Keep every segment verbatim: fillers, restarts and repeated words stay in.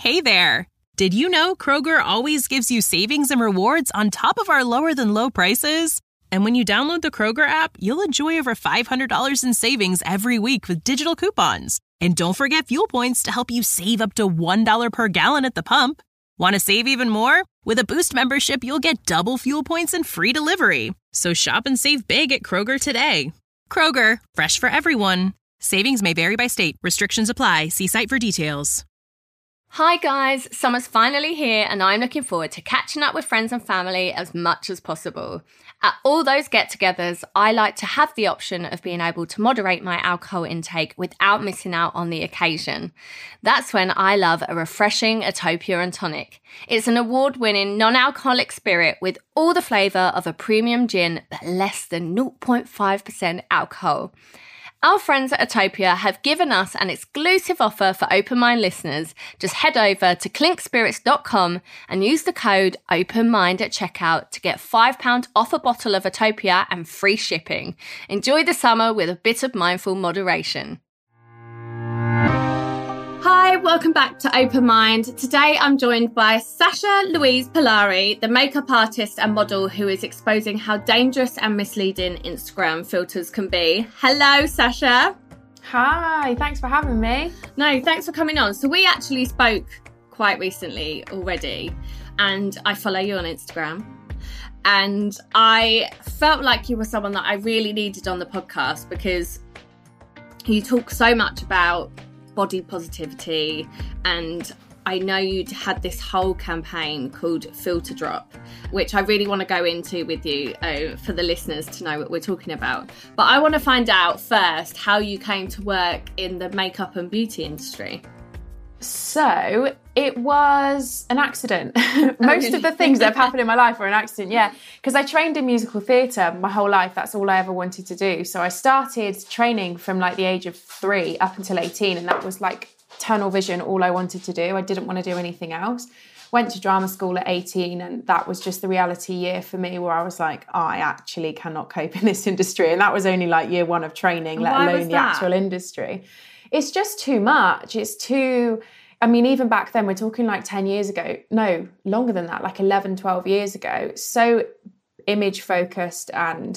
Hey there! Did you know Kroger always gives you savings and rewards on top of our lower-than-low prices? And when you download the Kroger app, you'll enjoy over five hundred dollars in savings every week with digital coupons. And don't forget fuel points to help you save up to one dollar per gallon at the pump. Want to save even more? With a Boost membership, you'll get double fuel points and free delivery. So shop and save big at Kroger today. Kroger, fresh for everyone. Savings may vary by state. Restrictions apply. See site for details. Hi guys, summer's finally here and I'm looking forward to catching up with friends and family as much as possible. At all those get-togethers, I like to have the option of being able to moderate my alcohol intake without missing out on the occasion. That's when I love a refreshing Atopia and Tonic. It's an award-winning non-alcoholic spirit with all the flavour of a premium gin but less than zero point five percent alcohol. Our friends at Atopia have given us an exclusive offer for Open Mind listeners. Just head over to clink spirits dot com and use the code OpenMind at checkout to get five pounds off a bottle of Atopia and free shipping. Enjoy the summer with a bit of mindful moderation. Hi, welcome back to Open Mind. Today I'm joined by Sasha Louise Polari, the makeup artist and model who is exposing how dangerous and misleading Instagram filters can be. Hello, Sasha. Hi, thanks for having me. No, thanks for coming on. So we actually spoke quite recently already, and I follow you on Instagram. And I felt like you were someone that I really needed on the podcast because you talk so much about body positivity, and I know you had this whole campaign called Filter Drop, which I really want to go into with you uh, for the listeners to know what we're talking about. But I want to find out first how you came to work in the makeup and beauty industry. So it was an accident. Most of the things that have happened in my life were an accident, yeah. Because I trained in musical theatre my whole life. That's all I ever wanted to do. So I started training from like the age of three up until eighteen. And that was like tunnel vision, all I wanted to do. I didn't want to do anything else. Went to drama school at eighteen, and that was just the reality year for me where I was like, oh, I actually cannot cope in this industry. And that was only like year one of training, let Why alone the actual industry. It's just too much. It's too, I mean, even back then, we're talking like ten years ago. No, longer than that, like eleven, twelve years ago. So image focused, and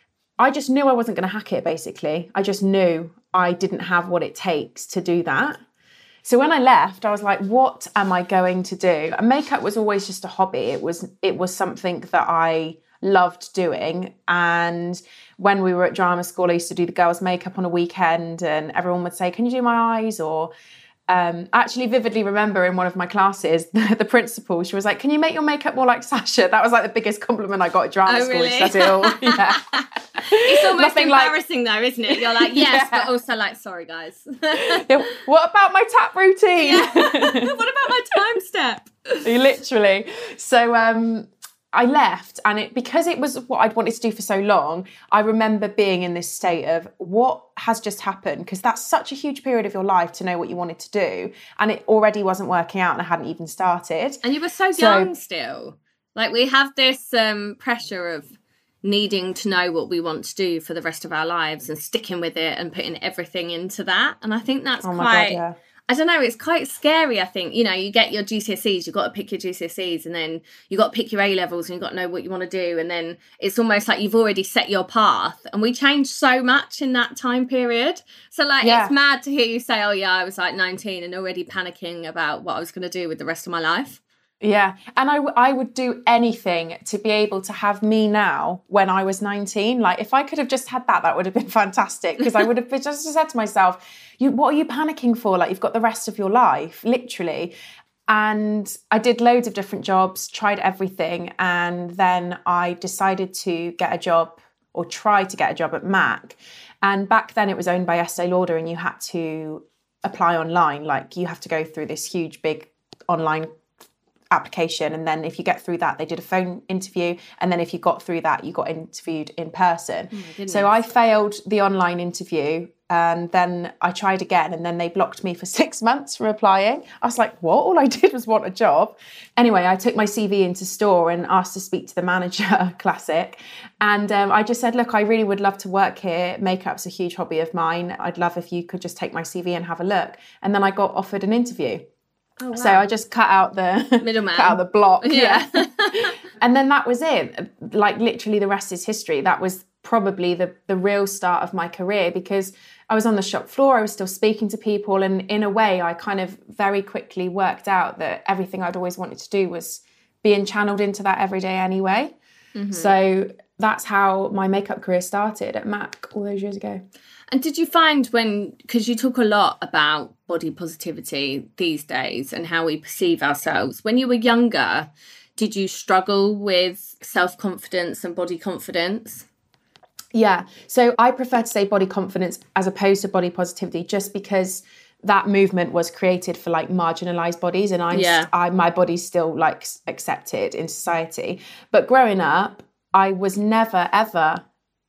I just knew I wasn't going to hack it, basically. I just knew I didn't have what it takes to do that. So when I left, I was like, what am I going to do? And makeup was always just a hobby. It was, it was something that I loved doing. And when we were at drama school, I used to do the girls' makeup on a weekend, and everyone would say, can you do my eyes? Or um, I actually vividly remember in one of my classes, the, the principal, she was like, can you make your makeup more like Sasha? That was like the biggest compliment I got at drama oh, school. Really? She does it all. Yeah. It's almost Nothing embarrassing like, though, isn't it? You're like, yes, yeah. but also like, sorry guys. Yeah, what about my tap routine? Yeah. What about my time step? Literally. So um, I left, and it because it was what I'd wanted to do for so long, I remember being in this state of what has just happened, because that's such a huge period of your life to know what you wanted to do, and it already wasn't working out and I hadn't even started. And you were so, so young still. Like we have this um, pressure of needing to know what we want to do for the rest of our lives and sticking with it and putting everything into that. And I think that's oh my quite, God, yeah. I don't know, it's quite scary, I think. You know, you get your G C S Es, you've got to pick your G C S Es, and then you've got to pick your A-levels, and you've got to know what you want to do. And then it's almost like you've already set your path. And we changed so much in that time period. So, like, yeah. It's mad to hear you say, oh, yeah, I was like nineteen and already panicking about what I was going to do with the rest of my life. Yeah, and I, w- I would do anything to be able to have me now when I was nineteen. Like, if I could have just had that, that would have been fantastic, because I would have just said to myself, "You, what are you panicking for? Like, you've got the rest of your life, literally." And I did loads of different jobs, tried everything, and then I decided to get a job, or try to get a job at MAC. And back then it was owned by Estee Lauder, and you had to apply online. Like, you have to go through this huge, big online application, and then if you get through that, they did a phone interview, and then if you got through that, you got interviewed in person. Oh, so I failed the online interview, and then I tried again, and then they blocked me for six months from applying. I was like, what? All I did was want a job. Anyway, I took my C V into store and asked to speak to the manager, classic. And um, I just said, look, I really would love to work here. Makeup's a huge hobby of mine. I'd love if you could just take my C V and have a look. And then I got offered an interview. Oh, wow. So I just cut out the middleman, cut out the block. Yeah. yeah. And then that was it. Like literally the rest is history. That was probably the the real start of my career, because I was on the shop floor, I was still speaking to people, and in a way I kind of very quickly worked out that everything I'd always wanted to do was being channeled into that every day anyway. Mm-hmm. So that's how my makeup career started at MAC all those years ago. And did you find when, because you talk a lot about body positivity these days and how we perceive ourselves, when you were younger, did you struggle with self-confidence and body confidence? Yeah. So I prefer to say body confidence as opposed to body positivity, just because that movement was created for like marginalized bodies, and I'm yeah. st- I, my body's still like accepted in society. But growing up, I was never, ever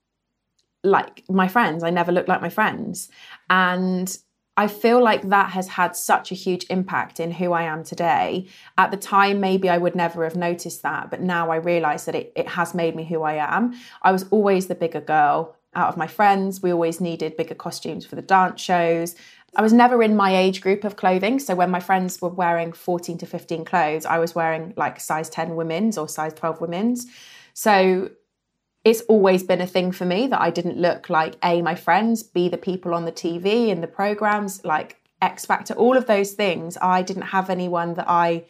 like my friends. I never looked like my friends. And I feel like that has had such a huge impact in who I am today. At the time, maybe I would never have noticed that, but now I realise that it, it has made me who I am. I was always the bigger girl out of my friends. We always needed bigger costumes for the dance shows. I was never in my age group of clothing. So when my friends were wearing fourteen to fifteen clothes, I was wearing like size ten women's or size twelve women's. So it's always been a thing for me that I didn't look like A, my friends, B, the people on the T V and the programs, like X Factor, all of those things. I didn't have anyone that I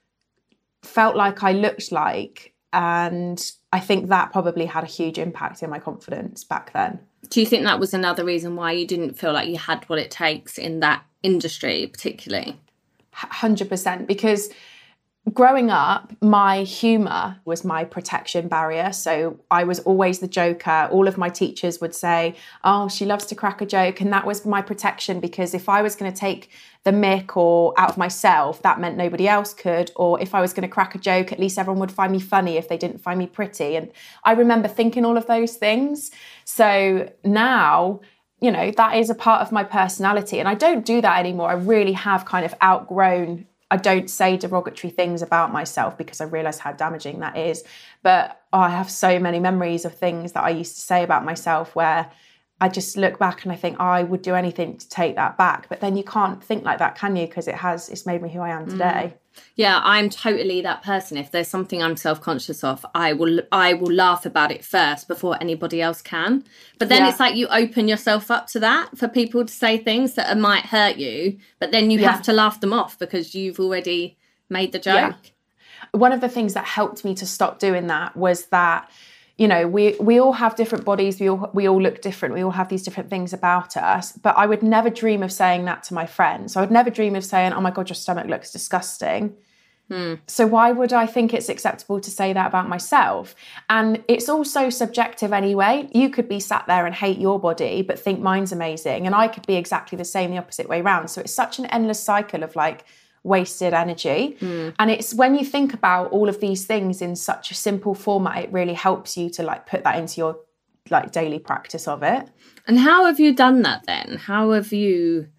felt like I looked like. And I think that probably had a huge impact in my confidence back then. Do you think that was another reason why you didn't feel like you had what it takes in that industry particularly? one hundred percent, because growing up, my humour was my protection barrier. So I was always the joker. All of my teachers would say, oh, she loves to crack a joke. And that was my protection, because if I was going to take the mick or out of myself, that meant nobody else could. Or if I was going to crack a joke, at least everyone would find me funny if they didn't find me pretty. And I remember thinking all of those things. So now, you know, that is a part of my personality. And I don't do that anymore. I really have kind of outgrown. I don't say derogatory things about myself because I realise how damaging that is. But oh, I have so many memories of things that I used to say about myself where I just look back and I think, oh, I would do anything to take that back. But then you can't think like that, can you? Because it has, it's made me who I am today. Mm. Yeah, I'm totally that person. If there's something I'm self-conscious of, I will I will laugh about it first before anybody else can. But then yeah. It's like you open yourself up to that for people to say things that might hurt you, but then you yeah. have to laugh them off because you've already made the joke. Yeah. One of the things that helped me to stop doing that was that, you know, we we all have different bodies, we all we all look different, we all have these different things about us, but I would never dream of saying that to my friends. So I would never dream of saying, oh my God, your stomach looks disgusting. Hmm. So why would I think it's acceptable to say that about myself? And it's also subjective anyway. You could be sat there and hate your body, but think mine's amazing. And I could be exactly the same, the opposite way around. So it's such an endless cycle of like, wasted energy. Mm. And it's when you think about all of these things in such a simple format, it really helps you to like put that into your like daily practice of it. And how have you done that then? How have you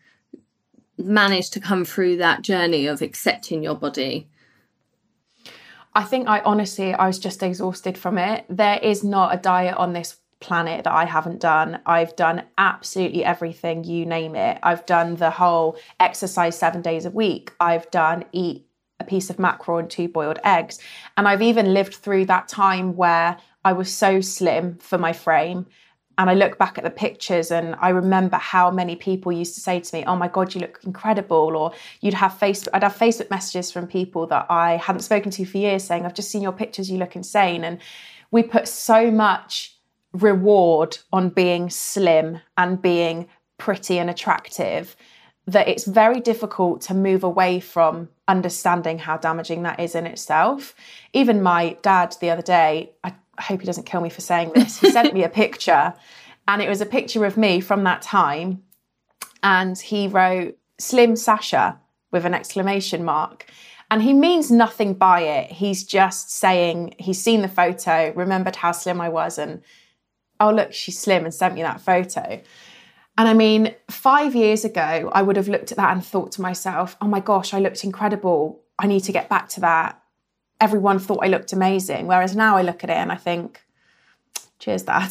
managed to come through that journey of accepting your body? I think I honestly, I was just exhausted from it. There is not a diet on this planet that I haven't done. I've done absolutely everything, you name it. I've done the whole exercise seven days a week. I've done eat a piece of mackerel and two boiled eggs. And I've even lived through that time where I was so slim for my frame. And I look back at the pictures and I remember how many people used to say to me, oh my God, you look incredible. Or you'd have Facebook, I'd have Facebook messages from people that I hadn't spoken to for years saying, I've just seen your pictures, you look insane. And we put so much reward on being slim and being pretty and attractive that it's very difficult to move away from understanding how damaging that is in itself. Even my dad the other day, I hope he doesn't kill me for saying this, he sent me a picture and it was a picture of me from that time and he wrote Slim Sasha with an exclamation mark. And he means nothing by it. He's just saying he's seen the photo, remembered how slim I was and oh, look, she's slim and sent me that photo. And I mean, five years ago, I would have looked at that and thought to myself, oh my gosh, I looked incredible. I need to get back to that. Everyone thought I looked amazing. Whereas now I look at it and I think, cheers, Dad.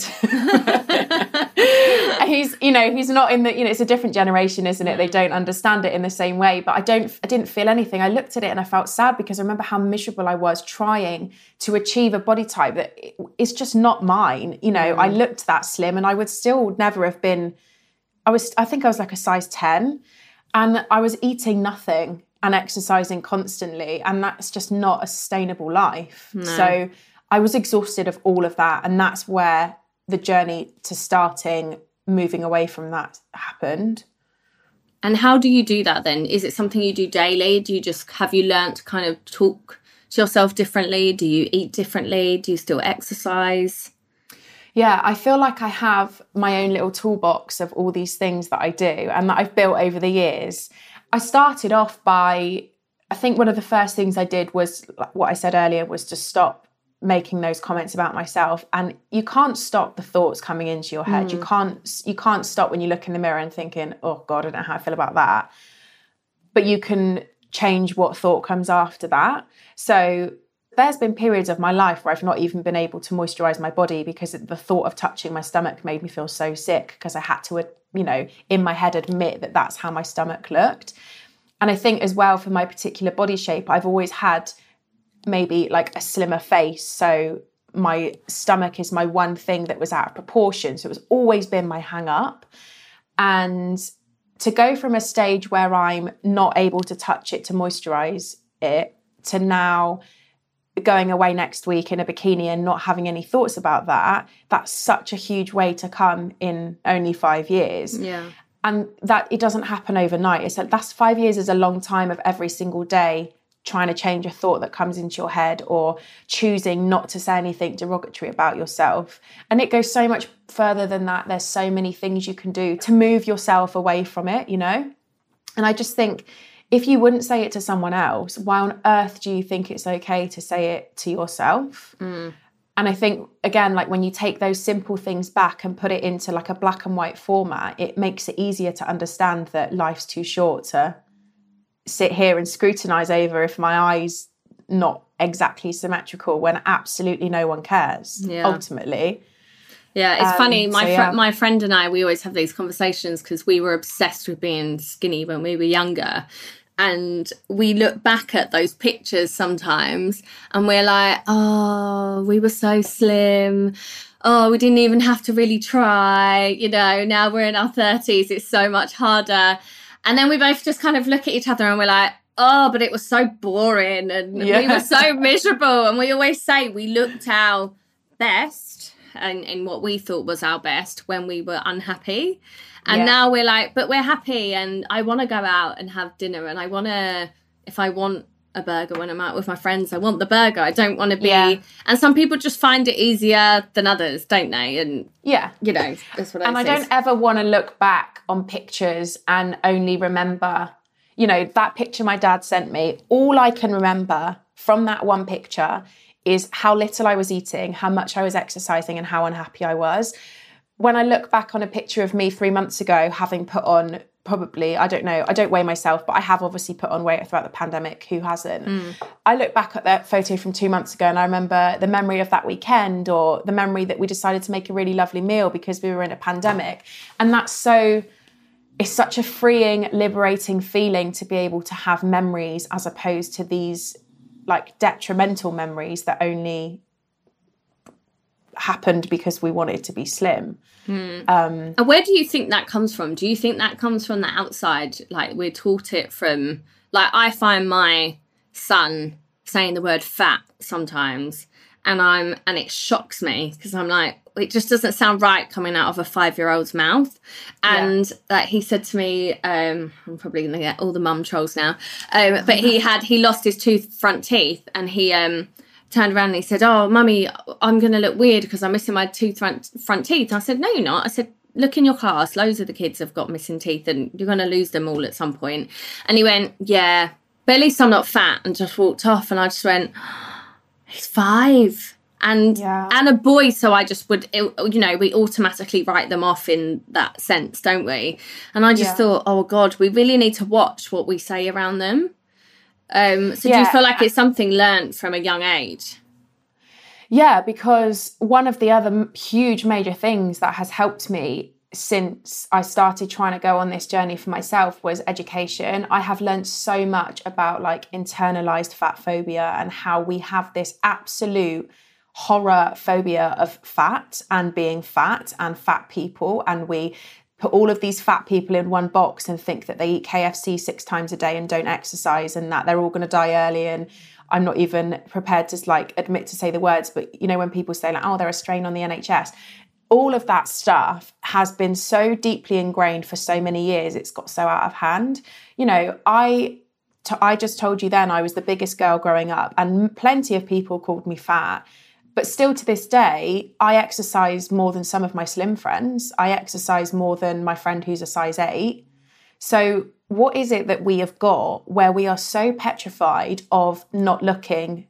He's, you know, he's not in the, you know, it's a different generation, isn't it? They don't understand it in the same way. But I don't, I didn't feel anything. I looked at it and I felt sad because I remember how miserable I was trying to achieve a body type that is just not mine. You know, mm. I looked that slim and I would still never have been, I was, I think I was like a size ten and I was eating nothing and exercising constantly. And that's just not a sustainable life. No. So I was exhausted of all of that. And that's where the journey to starting moving away from that happened. And how do you do that then? Is it something you do daily? Do you just, have you learned to kind of talk to yourself differently? Do you eat differently? Do you still exercise? Yeah, I feel like I have my own little toolbox of all these things that I do and that I've built over the years. I started off by, I think one of the first things I did was, what I said earlier, was to stop making those comments about myself. And you can't stop the thoughts coming into your head. Mm. You can't you can't stop when you look in the mirror and thinking, oh God, I don't know how I feel about that. But you can change what thought comes after that. So there's been periods of my life where I've not even been able to moisturize my body because the thought of touching my stomach made me feel so sick because I had to, you know, in my head admit that that's how my stomach looked. And I think as well for my particular body shape, I've always had maybe like a slimmer face. So my stomach is my one thing that was out of proportion. So it's always been my hang up. And to go from a stage where I'm not able to touch it to moisturize it to now going away next week in a bikini and not having any thoughts about that, that's such a huge way to come in only five years. Yeah. And that it doesn't happen overnight. It's like that's five years is a long time of every single day trying to change a thought that comes into your head or choosing not to say anything derogatory about yourself. And it goes so much further than that. There's so many things you can do to move yourself away from it, you know? And I just think if you wouldn't say it to someone else, why on earth do you think it's okay to say it to yourself? Mm. And I think, again, like when you take those simple things back and put it into like a black and white format, it makes it easier to understand that life's too short to sit here and scrutinize over if my eye's not exactly symmetrical when absolutely no one cares, yeah. ultimately. Yeah, it's um, funny. My so, fr- yeah. my friend and I, we always have these conversations because we were obsessed with being skinny when we were younger. And we look back at those pictures sometimes and we're like, oh, we were so slim. Oh, we didn't even have to really try. You know, now we're in our thirties. It's so much harder. And then we both just kind of look at each other and we're like, oh, but it was so boring and yeah. we were so miserable. And we always say we looked our best and in what we thought was our best when we were unhappy. And yeah. now we're like, but we're happy and I want to go out and have dinner and I want to, if I want a burger when I'm out with my friends, I want the burger. I don't want to be, yeah. and some people just find it easier than others, don't they? And yeah, you know, that's what I And say. I don't ever want to look back on pictures and only remember, you know, that picture my dad sent me. All I can remember from that one picture is how little I was eating, how much I was exercising and how unhappy I was. When I look back on a picture of me three months ago, having put on probably, I don't know, I don't weigh myself, but I have obviously put on weight throughout the pandemic. Who hasn't? Mm. I look back at that photo from two months ago and I remember the memory of that weekend or the memory that we decided to make a really lovely meal because we were in a pandemic. And that's so, it's such a freeing, liberating feeling to be able to have memories as opposed to these like detrimental memories that only happened because we wanted to be slim. Hmm. Um, and where do you think that comes from? Do you think that comes from the outside? Like we're taught it from, like I find my son saying the word fat sometimes and I'm, and it shocks me because I'm like, it just doesn't sound right coming out of a five-year-old's mouth. And yeah. uh, he said to me, um, I'm probably going to get all the mum trolls now, um, but he had, he lost his two front teeth and he, um, turned around and he said, oh, mummy, I'm going to look weird because I'm missing my two front, front teeth. I said, no, you're not. I said, look in your class. Loads of the kids have got missing teeth and you're going to lose them all at some point. And he went, yeah, but at least I'm not fat, and just walked off. And I just went, he's five. And yeah. and a boy, so I just would, you know, we automatically write them off in that sense, don't we? And I just yeah. thought, oh, God, we really need to watch what we say around them. Um, so yeah. do you feel like it's something learned from a young age? Yeah, because one of the other huge major things that has helped me since I started trying to go on this journey for myself was education. I have learned so much about like internalized fat phobia and how we have this absolute horror phobia of fat and being fat and fat people. And we put all of these fat people in one box and think that they eat K F C six times a day and don't exercise and that they're all going to die early. And I'm not even prepared to like admit to say the words, but you know, when people say like, oh, they're a strain on the N H S, all of that stuff has been so deeply ingrained for so many years. It's got so out of hand. You know, I, t- I just told you then I was the biggest girl growing up and plenty of people called me fat. But still to this day, I exercise more than some of my slim friends. I exercise more than my friend who's a size eight. So what is it that we have got where we are so petrified of not looking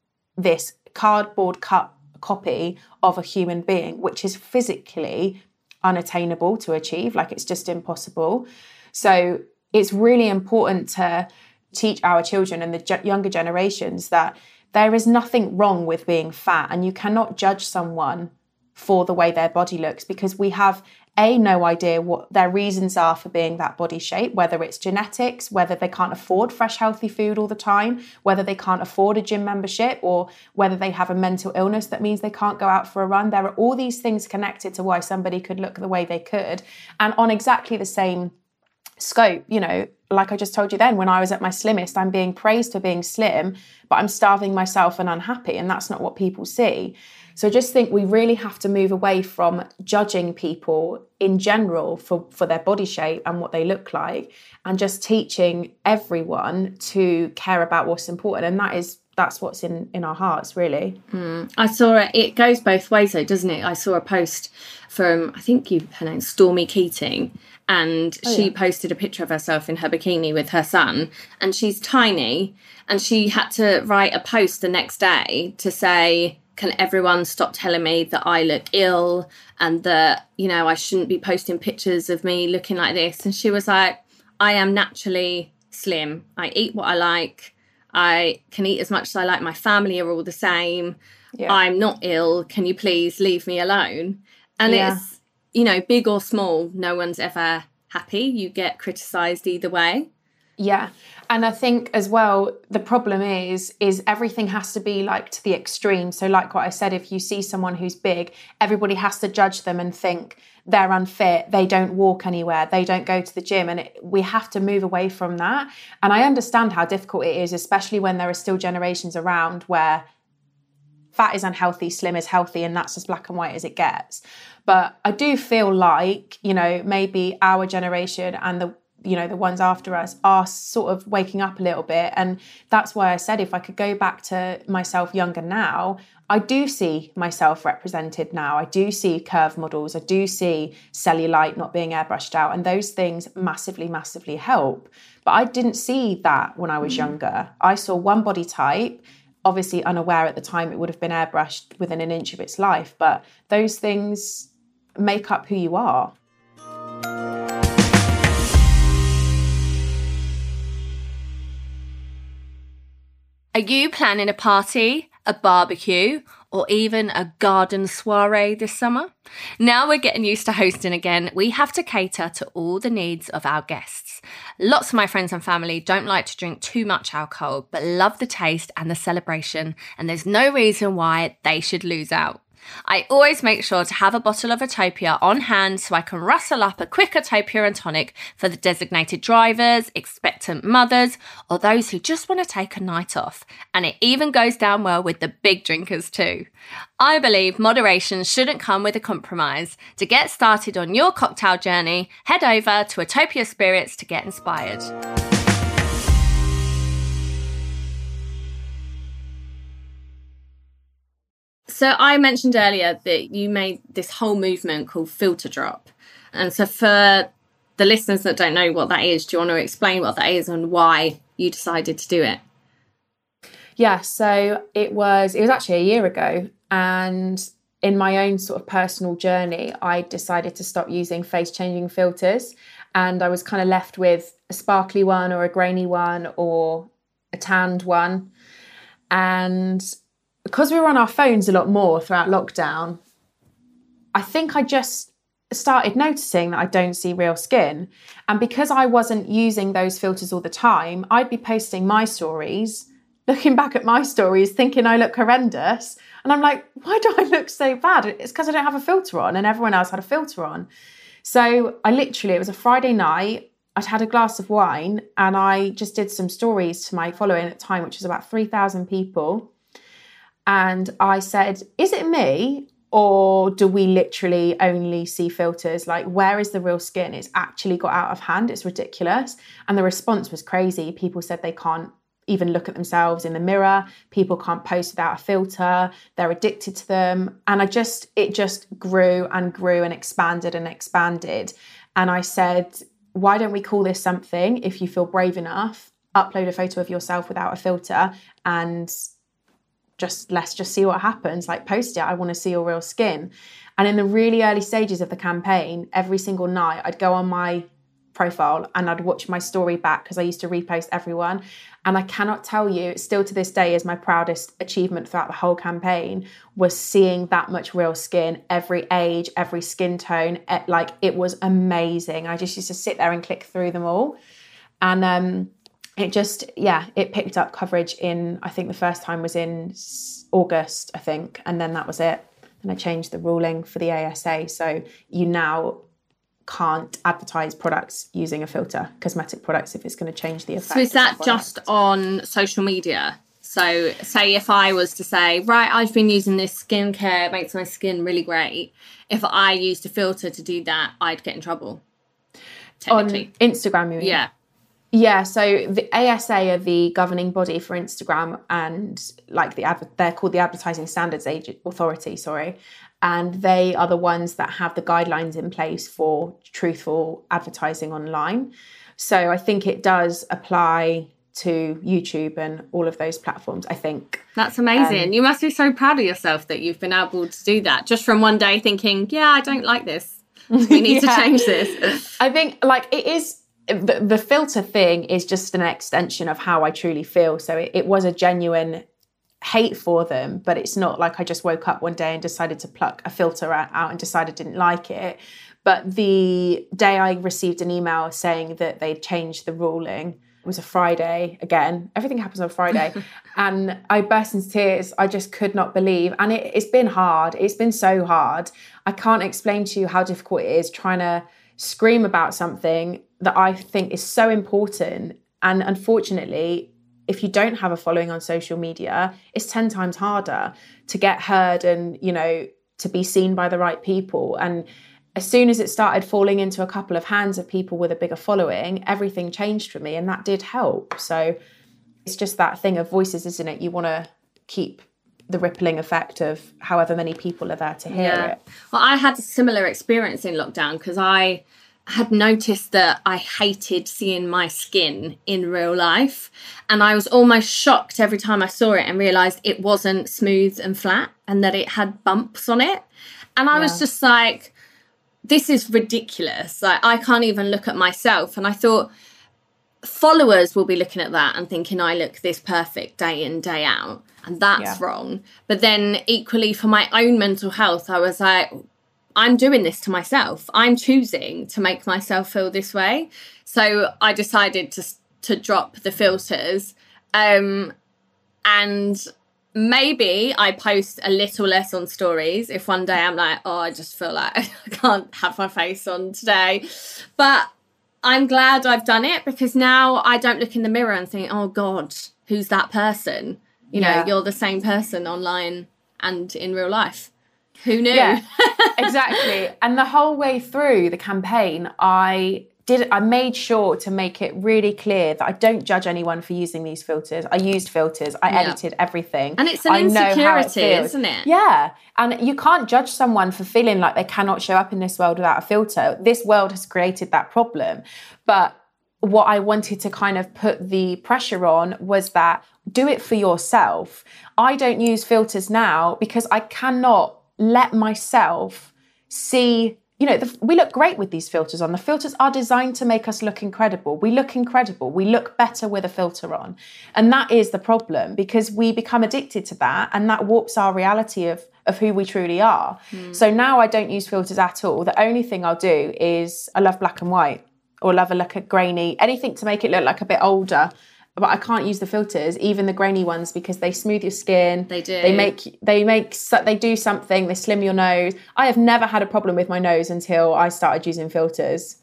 this cardboard cut copy of a human being, which is physically unattainable to achieve, like it's just impossible. So it's really important to teach our children and the ge- younger generations that there is nothing wrong with being fat, and you cannot judge someone for the way their body looks, because we have A, no idea what their reasons are for being that body shape, whether it's genetics, whether they can't afford fresh, healthy food all the time, whether they can't afford a gym membership, or whether they have a mental illness that means they can't go out for a run. There are all these things connected to why somebody could look the way they could. And on exactly the same scope, you know, like I just told you then, when I was at my slimmest, I'm being praised for being slim, but I'm starving myself and unhappy, and that's not what people see. So I just think we really have to move away from judging people in general for, for their body shape and what they look like, and just teaching everyone to care about what's important. And that is, that's what's in, in our hearts, really. Mm. I saw it, it goes both ways though, doesn't it? I saw a post from, I think you, her name's Stormy Keating, and oh, she yeah. posted a picture of herself in her bikini with her son, and she's tiny, and she had to write a post the next day to say, can everyone stop telling me that I look ill and that, you know, I shouldn't be posting pictures of me looking like this? And she was like, I am naturally slim. I eat what I like. I can eat as much as I like. My family are all the same. Yeah. I'm not ill. Can you please leave me alone? And yeah. it's, you know, big or small, no one's ever happy. You get criticised either way. Yeah. And I think as well, the problem is, is everything has to be like to the extreme. So like what I said, if you see someone who's big, everybody has to judge them and think they're unfit, they don't walk anywhere, they don't go to the gym. And it, we have to move away from that. And I understand how difficult it is, especially when there are still generations around where fat is unhealthy, slim is healthy, and that's as black and white as it gets. But I do feel like, you know, maybe our generation and the you know, the ones after us are sort of waking up a little bit. And that's why I said, if I could go back to myself younger now, I do see myself represented now. I do see curve models. I do see cellulite not being airbrushed out. And those things massively, massively help. But I didn't see that when I was younger. I saw one body type, obviously unaware at the time it would have been airbrushed within an inch of its life. But those things make up who you are. Are you planning a party, a barbecue, or even a garden soiree this summer? Now we're getting used to hosting again, we have to cater to all the needs of our guests. Lots of my friends and family don't like to drink too much alcohol, but love the taste and the celebration, and there's no reason why they should lose out. I always make sure to have a bottle of Atopia on hand so I can rustle up a quick Atopia and tonic for the designated drivers, expectant mothers, or those who just want to take a night off. And it even goes down well with the big drinkers too. I believe moderation shouldn't come with a compromise. To get started on your cocktail journey, head over to Atopia Spirits to get inspired. So I mentioned earlier that you made this whole movement called Filter Drop. And so for the listeners that don't know what that is, do you want to explain what that is and why you decided to do it? Yeah, so it was, it was actually a year ago. And in my own sort of personal journey, I decided to stop using face-changing filters. And I was kind of left with a sparkly one or a grainy one or a tanned one. And because we were on our phones a lot more throughout lockdown, I think I just started noticing that I don't see real skin. And because I wasn't using those filters all the time, I'd be posting my stories, looking back at my stories, thinking I look horrendous. And I'm like, why do I look so bad? It's because I don't have a filter on and everyone else had a filter on. So I literally, it was a Friday night, I'd had a glass of wine and I just did some stories to my following at the time, which was about three thousand people. And I said, is it me? Or do we literally only see filters? Like, where is the real skin? It's actually got out of hand. It's ridiculous. And the response was crazy. People said they can't even look at themselves in the mirror. People can't post without a filter. They're addicted to them. And I just, it just grew and grew and expanded and expanded. And I said, why don't we call this something? If you feel brave enough, upload a photo of yourself without a filter and just let's just see what happens. Like, post it. I want to see your real skin. And in the really early stages of the campaign, every single night I'd go on my profile and I'd watch my story back because I used to repost everyone. And I cannot tell you, still to this day is my proudest achievement throughout the whole campaign, was seeing that much real skin, every age, every skin tone. Like, it was amazing. I just used to sit there and click through them all. And um, it just, yeah, it picked up coverage in, I think the first time was in August, I think. And then that was it. And I changed the ruling for the A S A. So you now can't advertise products using a filter, cosmetic products, if it's going to change the effect. So is that just on social media? So say if I was to say, right, I've been using this skincare, it makes my skin really great. If I used a filter to do that, I'd get in trouble. Technically. On Instagram, you mean? Yeah. Yeah, so the A S A are the governing body for Instagram, and like the adver- they're called the Advertising Standards Authority, sorry. And they are the ones that have the guidelines in place for truthful advertising online. So I think it does apply to YouTube and all of those platforms, I think. That's amazing. Um, you must be so proud of yourself that you've been able to do that just from one day thinking, yeah, I don't like this. We need yeah. to change this. I think like it is, the, the filter thing is just an extension of how I truly feel. So it, it was a genuine hate for them, but it's not like I just woke up one day and decided to pluck a filter out and decided I didn't like it. But the day I received an email saying that they'd changed the ruling, it was a Friday again. Everything happens on Friday. And I burst into tears. I just could not believe. And it, it's been hard. It's been so hard. I can't explain to you how difficult it is trying to scream about something that I think is so important. And unfortunately, if you don't have a following on social media, it's ten times harder to get heard and, you know, to be seen by the right people. And as soon as it started falling into a couple of hands of people with a bigger following, everything changed for me, and that did help. So it's just that thing of voices, isn't it? You want to keep the rippling effect of however many people are there to hear yeah. it. Well, I had a similar experience in lockdown because I had noticed that I hated seeing my skin in real life, and I was almost shocked every time I saw it and realised it wasn't smooth and flat and that it had bumps on it. And I yeah. was just like, this is ridiculous. Like, I can't even look at myself. And I thought followers will be looking at that and thinking I look this perfect day in, day out. And that's yeah. wrong. But then equally for my own mental health, I was like, I'm doing this to myself. I'm choosing to make myself feel this way. So I decided to to drop the filters. Um, and maybe I post a little less on stories if one day I'm like, oh, I just feel like I can't have my face on today. But I'm glad I've done it, because now I don't look in the mirror and think, oh, God, who's that person? You yeah. know, you're the same person online and in real life. Who knew? Yeah, exactly. And the whole way through the campaign, I did. I made sure to make it really clear that I don't judge anyone for using these filters. I used filters. I yeah. edited everything. And it's an I insecurity, it isn't it? Yeah. And you can't judge someone for feeling like they cannot show up in this world without a filter. This world has created that problem. But what I wanted to kind of put the pressure on was that do it for yourself. I don't use filters now because I cannot let myself see, you know, the, we look great with these filters on. The filters are designed to make us look incredible. We look incredible. We look better with a filter on. And that is the problem, because we become addicted to that, and that warps our reality of, of who we truly are. Mm. So now I don't use filters at all. The only thing I'll do is I love black and white, or love a look at grainy, anything to make it look like a bit older. But I can't use the filters, even the grainy ones, because they smooth your skin. They do. They make, they make, they do something. They slim your nose. I have never had a problem with my nose until I started using filters.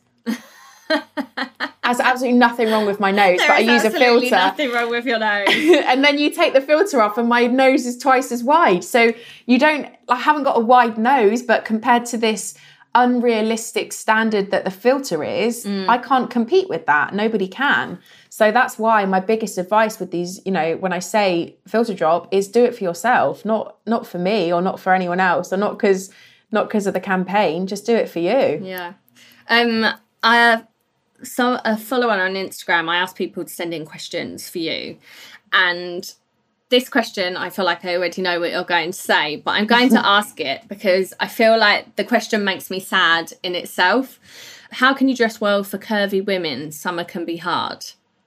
There's absolutely nothing wrong with my nose, there but I use a filter. Nothing wrong with your nose. And then you take the filter off, and my nose is twice as wide. So you don't, I haven't got a wide nose, but compared to this unrealistic standard that the filter is, mm. I can't compete with that. Nobody can. So that's why my biggest advice with these, you know, when I say filter drop, is do it for yourself, not not for me or not for anyone else, or not because not because of the campaign. Just do it for you. Yeah. Um. I have so a follower on Instagram. I asked people to send in questions for you, and this question, I feel like I already know what you're going to say, but I'm going to ask it because I feel like the question makes me sad in itself. How can you dress well for curvy women? Summer can be hard.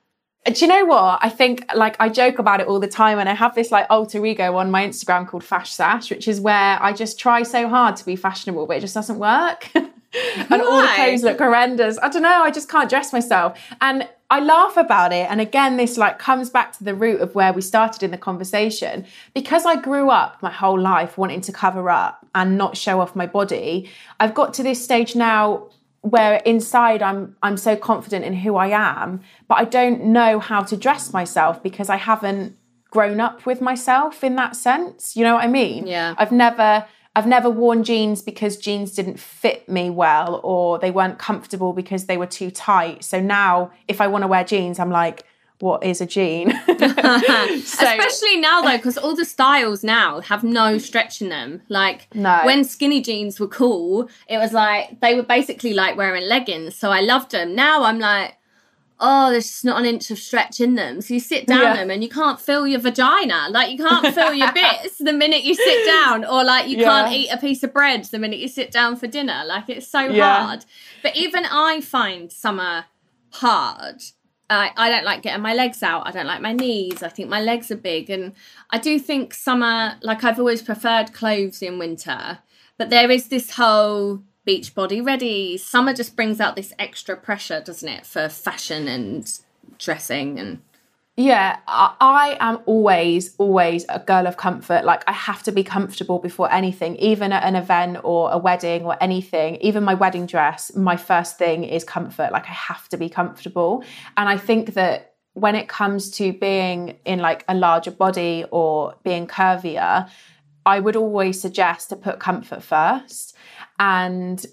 Do you know what? I think, like, I joke about it all the time, and I have this like alter ego on my Instagram called Fash Sash, which is where I just try so hard to be fashionable, but it just doesn't work. And Why? All the clothes look horrendous. I don't know, I just can't dress myself. And I laugh about it. And again, this like comes back to the root of where we started in the conversation. Because I grew up my whole life wanting to cover up and not show off my body, I've got to this stage now where inside I'm I'm so confident in who I am, but I don't know how to dress myself because I haven't grown up with myself in that sense. You know what I mean? Yeah. I've never I've never worn jeans because jeans didn't fit me well, or they weren't comfortable because they were too tight. So now if I want to wear jeans, I'm like, what is a jean? so, Especially now though, because all the styles now have no stretch in them. Like no. When skinny jeans were cool, it was like they were basically like wearing leggings. So I loved them. Now I'm like, oh, there's just not an inch of stretch in them. So you sit down yeah. them and you can't feel your vagina. Like you can't feel your bits the minute you sit down, or like you yeah. can't eat a piece of bread the minute you sit down for dinner. Like it's so yeah. hard. But even I find summer hard. I, I don't like getting my legs out. I don't like my knees. I think my legs are big. And I do think summer, like I've always preferred clothes in winter. But there is this whole beach body ready. Summer just brings out this extra pressure, doesn't it, for fashion and dressing and... Yeah, I am always, always a girl of comfort. Like I have to be comfortable before anything, even at an event or a wedding or anything. Even my wedding dress, my first thing is comfort. Like I have to be comfortable. And I think that when it comes to being in like a larger body or being curvier, I would always suggest to put comfort first and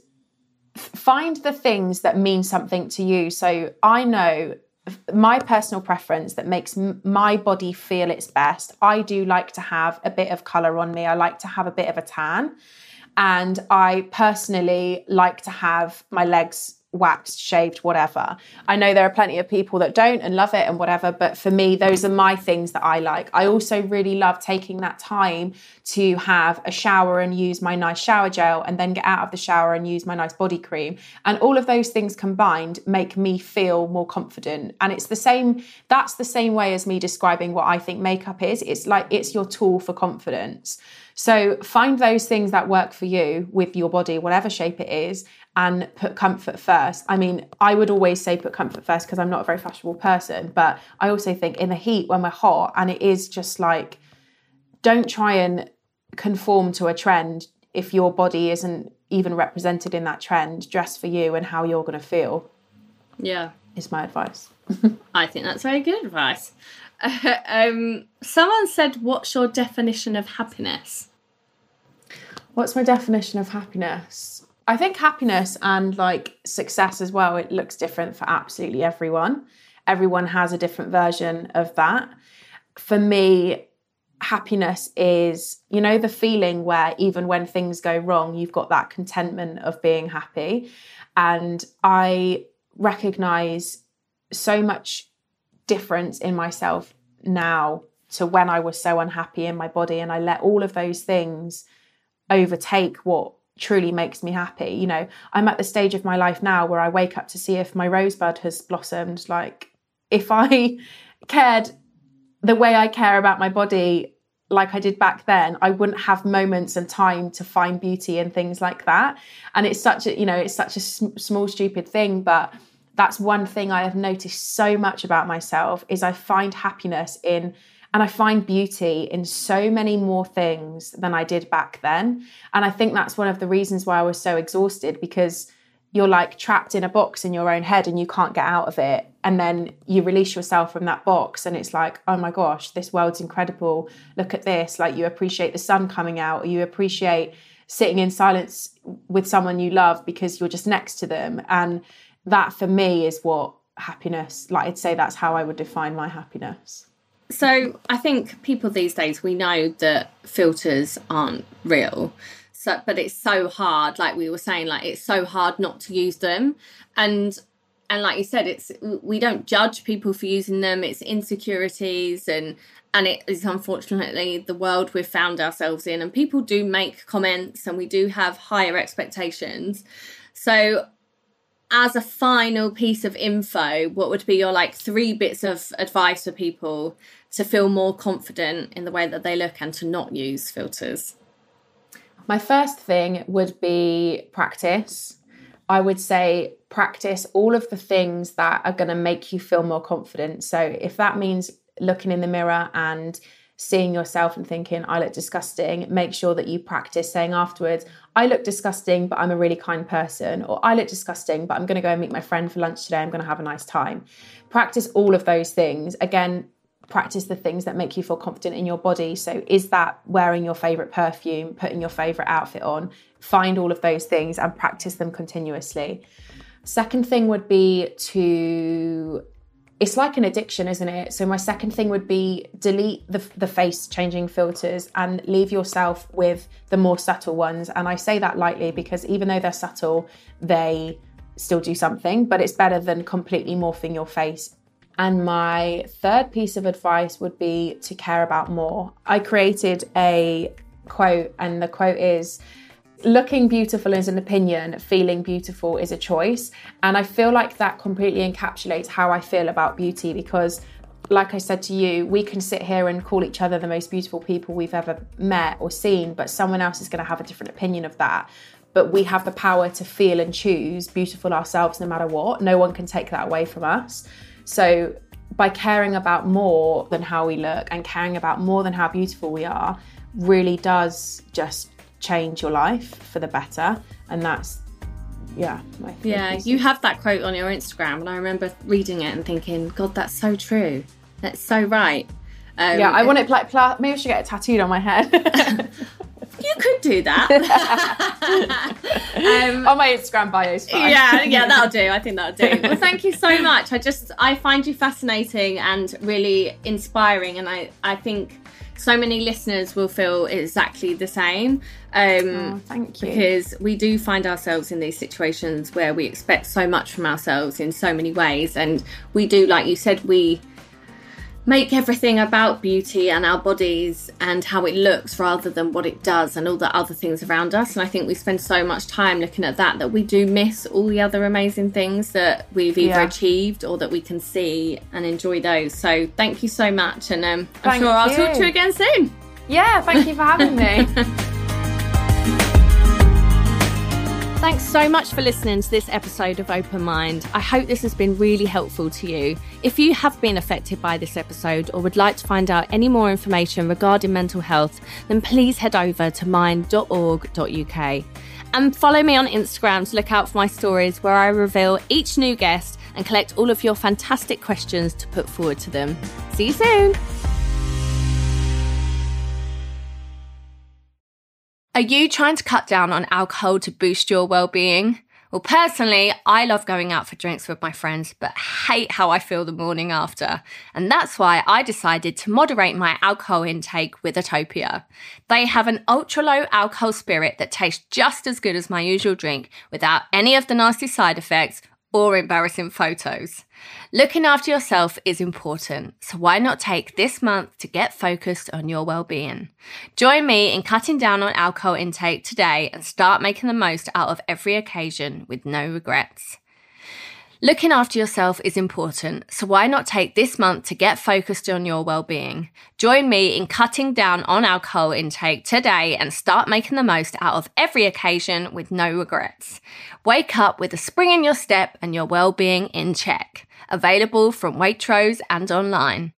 find the things that mean something to you. So I know my personal preference that makes m- my body feel its best. I do like to have a bit of colour on me. I like to have a bit of a tan. And I personally like to have my legs waxed, shaved, whatever. I know there are plenty of people that don't and love it and whatever, but for me, those are my things that I like. I also really love taking that time to have a shower and use my nice shower gel, and then get out of the shower and use my nice body cream. And all of those things combined make me feel more confident. And it's the same, that's the same way as me describing what I think makeup is. It's like, it's your tool for confidence. So find those things that work for you with your body, whatever shape it is, and put comfort first. I mean, I would always say put comfort first because I'm not a very fashionable person, but I also think in the heat when we're hot and it is just like, don't try and conform to a trend if your body isn't even represented in that trend. Dress for you and how you're going to feel. Yeah. Is my advice. I think that's very good advice. Uh, um, someone said, what's your definition of happiness? What's my definition of happiness? I think happiness and like success as well, it looks different for absolutely everyone. Everyone has a different version of that. For me, happiness is, you know, the feeling where even when things go wrong, you've got that contentment of being happy. And I recognize so much difference in myself now to when I was so unhappy in my body, and I let all of those things overtake what truly makes me happy. You know, I'm at the stage of my life now where I wake up to see if my rosebud has blossomed. Like, if I cared the way I care about my body like I did back then, I wouldn't have moments and time to find beauty in things like that. And it's such a, you know, it's such a sm- small, stupid thing, but that's one thing I have noticed so much about myself is I find happiness in, and I find beauty in so many more things than I did back then. And I think that's one of the reasons why I was so exhausted, because you're like trapped in a box in your own head and you can't get out of it. And then you release yourself from that box and it's like, oh my gosh, this world's incredible. Look at this. Like, you appreciate the sun coming out, or you appreciate sitting in silence with someone you love because you're just next to them. And that for me is what happiness, like I'd say that's how I would define my happiness. So I think people these days, we know that filters aren't real. So, but it's so hard, like we were saying, like it's so hard not to use them. And and like you said, it's we don't judge people for using them. It's insecurities and and it is unfortunately the world we've found ourselves in. And people do make comments and we do have higher expectations. So as a final piece of info, what would be your like three bits of advice for people to feel more confident in the way that they look and to not use filters? My first thing would be practice. I would say practice all of the things that are going to make you feel more confident. So if that means looking in the mirror and seeing yourself and thinking, I look disgusting, make sure that you practice saying afterwards, I look disgusting, but I'm a really kind person. Or I look disgusting, but I'm going to go and meet my friend for lunch today. I'm going to have a nice time. Practice all of those things. Again, practice the things that make you feel confident in your body. So is that wearing your favorite perfume, putting your favorite outfit on? Find all of those things and practice them continuously. Second thing would be to, it's like an addiction, isn't it? So my second thing would be delete the, the face changing filters and leave yourself with the more subtle ones. And I say that lightly because even though they're subtle, they still do something, but it's better than completely morphing your face. And my third piece of advice would be to care about more. I created a quote, and the quote is, looking beautiful is an opinion, feeling beautiful is a choice. And I feel like that completely encapsulates how I feel about beauty, because like I said to you, we can sit here and call each other the most beautiful people we've ever met or seen, but someone else is going to have a different opinion of that. But we have the power to feel and choose beautiful ourselves no matter what. No one can take that away from us. So by caring about more than how we look and caring about more than how beautiful we are really does just change your life for the better. And that's, yeah. My yeah, you have that quote on your Instagram and I remember reading it and thinking, God, that's so true. That's so right. Um, yeah, I want it like, maybe I should get it tattooed on my head. You could do that. um, on my Instagram bio is fine. Yeah, yeah, that'll do. I think that'll do. Well, thank you so much. I just, I find you fascinating and really inspiring. And I, I think so many listeners will feel exactly the same. Um, oh, thank you. Because we do find ourselves in these situations where we expect so much from ourselves in so many ways. And we do, like you said, we make everything about beauty and our bodies and how it looks rather than what it does and all the other things around us. And I think we spend so much time looking at that that we do miss all the other amazing things that we've either yeah. achieved or that we can see and enjoy those. So thank you so much. And um, I'm thank sure I'll you. talk to you again soon. Yeah, thank you for having me. Thanks so much for listening to this episode of Open Mind. I hope this has been really helpful to you. If you have been affected by this episode or would like to find out any more information regarding mental health, then please head over to mind dot org dot U K. And follow me on Instagram to look out for my stories where I reveal each new guest and collect all of your fantastic questions to put forward to them. See you soon. Are you trying to cut down on alcohol to boost your well-being? Well, personally, I love going out for drinks with my friends, but hate how I feel the morning after. And that's why I decided to moderate my alcohol intake with Atopia. They have an ultra-low alcohol spirit that tastes just as good as my usual drink without any of the nasty side effects or embarrassing photos. Looking after yourself is important, so why not take this month to get focused on your well-being? Join me in cutting down on alcohol intake today and start making the most out of every occasion with no regrets. Looking after yourself is important, so why not take this month to get focused on your well-being? Join me in cutting down on alcohol intake today and start making the most out of every occasion with no regrets. Wake up with a spring in your step and your well-being in check. Available from Waitrose and online.